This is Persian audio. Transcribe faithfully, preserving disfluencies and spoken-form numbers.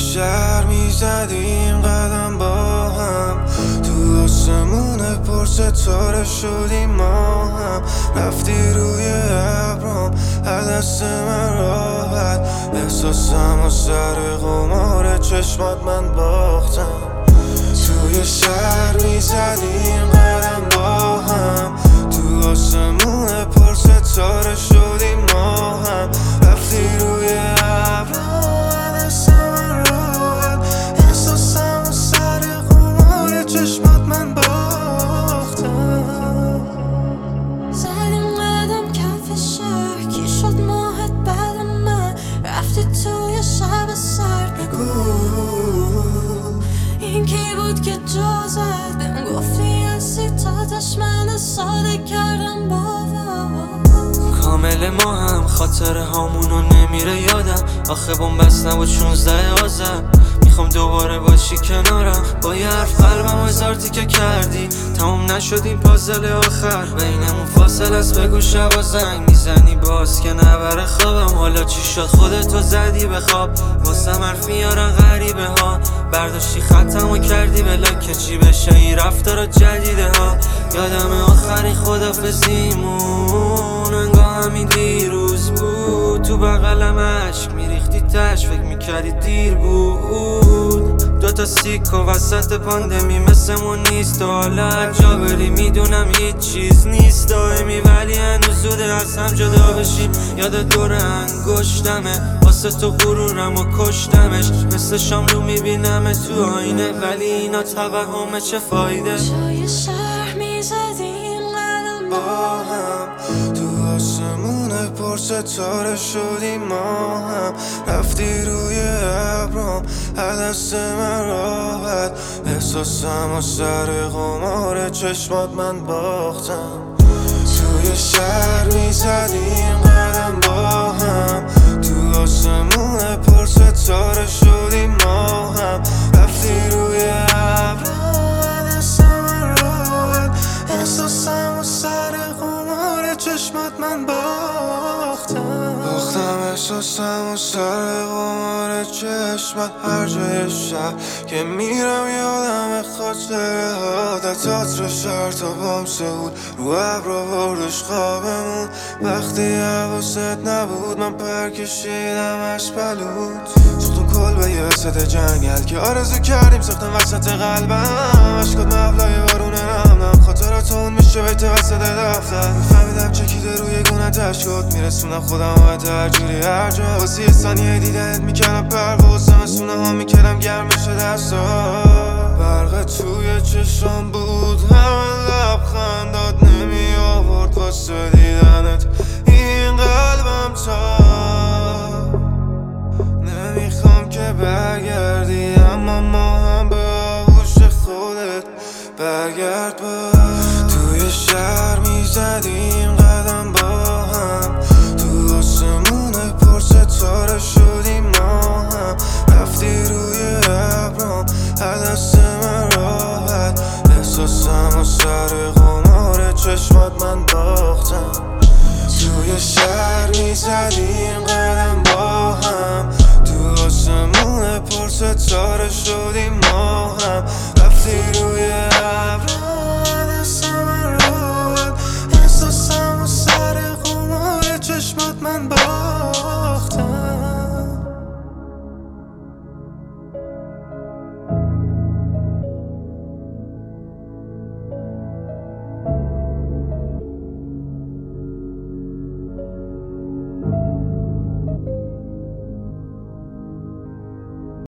شهر میزدیم قدم با هم، تو آسمون پر ستاره شدیم ما هم. رفتی روی ابرام از دست من راحت، احساسم و سر قمار چشمات من باختم. توی شهر میزدیم قدم با هم، تو آسمون پر ستاره شدیم ما هم. رفتی روی ابرام از دست من راحت، احساسم و سر قمار چشمات من باختم. زدیم قدم کف شهر، کی شد ماهت بعد من؟ رفتی توی شب سرد، بگو این کی بود که جا زد؟ بهم گفتی هستی تاتش من ساده کردم باور. کامل ما هم خاطره هامونو نمیره یادم، آخه بومبست نبود شونزده آذر. میخوام دوباره باشی کنارم، با یه حرف قلبم هزار تیکه کردی. تموم نشد این پازل آخر، بینمون فاصله است بگو شبا زنگ میزنی باز که نبره خوابم. حالا چی شد خودتو زدی به خواب، واسم حرف میارن غریبه ها. برداشتی خطمو کردی بلاک که چی بشه این رفتارا جدیده ها. یادم آخرین خدافزیمون انگاه همین دیروز بود، تو بغلم عشق میریختی تش، فکر میکردی دیر بود. دوتا سیک و وسط پاندمی مثلمون نیست، و حالا جا بری میدونم هیچ چیز نیست دائمی، ولی هنوز زوده از هم جدا بشیم. یاد دور انگشتمه، واسه تو غرورم و کشتمش. مثل شاملو میبینم تو آینه، ولی اینا توهمه چه فایده. توی شهر میزدیم قدم با هم، تو آسمون پر ستاره شدیم ما هم. رفتی روی ابرام از دست من راحت، احساسم و سر قمار چشمات من باختم. توی شهر میزدیم قدم با هم، تو آسمون پر ستاره شدیم ما هم. رفتی روی ابرام از دست من راحت، احساسم و سر قمار چشمات من باختم. باختم احساسم و سر قمار چشمات. هر جای شهر که میرم یادم خاطره ها، در تئاتر شهر تا بامسه بود، رو ابرا بردش خوابمون. وقتی حواست نبود من پر کشیدمش بلود. سوختم کل به یه وسط جنگل که آرزو کردیم ساختم وسط قلبم. عشقات مبلای بارونه نم نم، خاطراتون میشه بیت وسط دفتر. میفهمیدم چکیده روی گونه شد، میرسونم خودم باید هر جوری هر جا. واسه یه ثانیه دیدنت میکردم پرواز، زمستونه ها میکردم گرم بشه دستا. برق توی چشم بود همه لبخندات نمی آورد واسه دیدنت این قلبم. تا نمیخوام که برگردی، اما ما هم به آغوش خودت برگرد. با توی شهر میزدیم قدم با هم، تو آسمون پر ستاره شدیم ما هم. رفتی روی ابرام از دست من راحت، احساسم و سر قمار چشمات من باختم. توی شهر میزدیم قدم با هم، تو آسمون پر ستاره شدیم ما هم.